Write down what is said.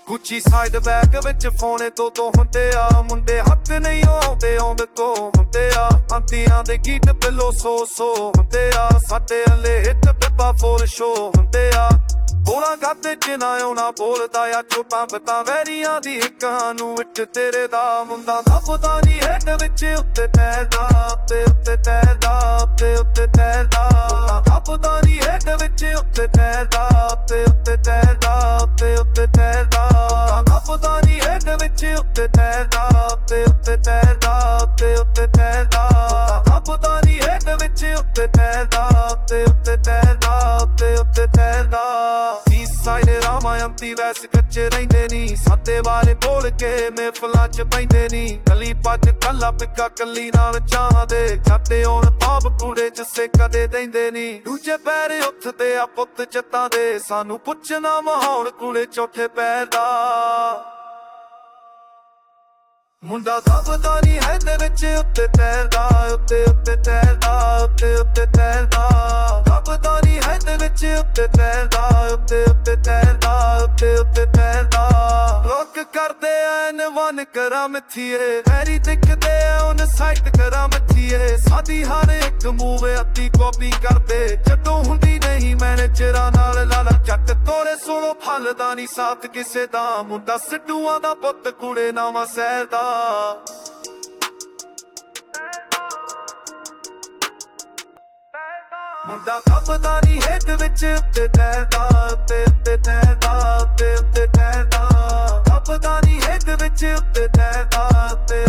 ਗੁੱਚੀ side bag ਵਿੱਚ ਫੋਨੇ ਤੋਂ ਹੁੰਦੇ ਆ ਮੁੰਡੇ ਹੱਥ ਨਹੀਂ ਆਉਂਦੇ ਆਉਂਦੇ ਤੋਂ ਹੁੰਦੇ ਆ ਅੰਤੀਆਂ ਦੇ ਗੀਤ ਬਿੱਲੋ ਸੋ ਹੁੰਦੇ ਆ ਸਾਡੇ ਹਲੇ ਹਿੱਟ ਪਿੱਪਾ ਫੋਰ ਸ਼ੋ ਹੁੰਦੇ ਆ ਬੋਲਾਂ ਗਾਤੇ ਚ ਨਾ ਆਉਣਾ ਬੋਲਦਾ ਆ ਚੋਟਾਂ ਬਤਾ ਵੈਰੀਆਂ ਦੀ ਹਿੱਕਾਂ ਨੂੰ ਇੱਟ ਤੇਰੇ ਦਾ ਮੁੰਡਾ ਦੱਬਦਾ ਨੀ ਹੈਡ ਵਿੱਚ ਉੱਤੇ ਤੈਰਦਾ ਉੱਤੇ ਤੈਰਦਾ ਉੱਤੇ ਤੈਰਦਾ ਦੱਬਦਾ ਨੀ ਹੈਡ ਵਿੱਚ ਉੱਤੇ ਤੈਰਦਾ ਉੱਤੇ ਤੈਰਦਾ ਉੱਤੇ ਤੈਰਦਾ ਦੱਬਦਾ ਨੀ ਹੈਡ ਵਿੱਚ ਉੱਤੇ ਤੈਰਦਾ ਉੱਤੇ ਤੈਰਦਾ ਉੱਤੇ ਤੈਰਦਾ ਦੱਬਦਾ ਨੀ ਹੈਡ ਵਿੱਚ ਉੱਤੇ ਤੈਰਦਾ ਉੱਤੇ ਤੈਰਦਾ ਉੱਤੇ ਤੈਰਦਾ ਸਾਈਡ ਰਾਮਾਇੰਤੀ ਵੈਸ ਕੱਚੇ ਰਹਿੰਦੇ ਨੀ ਸਾਡੇ ਬਾਰੇ ਬੋਲ ਕੇ ਮਹਿਫਲਾਂ ਚ ਬੈਂਦੇ ਨੀ ਕੱਲੀ ਪੱਜ ਕੱਲਾ ਪਿੱਕਾ ਕੱਲੀ ਨਾਲ ਚਾਹਾਂ ਦੇ ਖਾਤੇ ਹੋਣ ਪਾਪ ਕੂੜੇ ਜੱਸੇ ਕਦੇ ਦਿੰਦੇ ਨੀ ਦੂਜੇ ਪੈਰ ਉੱਠਦੇ ਆ ਪੁੱਤ ਚੱਤਾਂ ਦੇ ਸਾਨੂੰ ਪੁੱਛਣਾ ਮਹਾਉਣ ਕੂੜੇ ਚੌਥੇ ਪੈਰ ਦਾ ਮੁੰਡਾ ਦੱਬਦਾ ਨੀ ਹੈ ਦੇ ਵਿੱਚ ਉੱਤੇ ਤੈਰਦਾ ਉੱਤੇ ਤੈਰਦਾ ਉੱਤੇ ਤੈਰਦਾ ਦੱਬਦਾ ਨੀ ਹੈ ਦੇ ਵਿੱਚ ਉੱਤੇ ਤੈਰਦਾ ਉੱਤੇ ਤੈਰਦਾ ਉੱਤੇ ਤੈਰਦਾ ਲੋਕ ਕਰਦੇ ਐਨ ਵਨ ਕਰਾਂ ਮਿੱਥੀਏ ਹੈਰੀ ਦਿਖਦੇ ਉਹਨ ਸਾਈਟ ਕਰਾਂ ਮਿੱਥੀਏ ਸਾਡੀ ਹਰ ਇੱਕ ਮੂਵ ਅੱਤੀ ਕਾਪੀ ਕਰਦੇ ਜਦੋਂ ਹੁੰਦੀ ਨਹੀਂ ਮੈਨੇਜਰਾਂ ਨਾਲ ਲਾਲਾ ਜੱਟ ਤੋੜੇ ਸੁਣੋ ਫਲਦਾ ਨੀ ਸਾਥ ਕਿਸੇ ਦਾ ਮੁੰਡਾ ਸਿੱਧੂਆਂ ਦਾ ਪੁੱਤ ਕੁੜੇ ਨਾਵਾਂ ਸਹਿਰ ਦਾ ਮੁੰਡਾ ਦੱਬਦਾ ਨੀ ਹੈਡ ਵਿੱਚ ਉੱਤੇ ਤੈਰਦਾ ਉੱਤੇ ਤੈਰਦਾ ਉੱਤੇ ਤੈਰਦਾ ਦੱਬਦਾ ਨੀ ਹੈਡ ਵਿੱਚ ਉੱਤੇ ਤੈਰਦਾ ਉੱਤੇ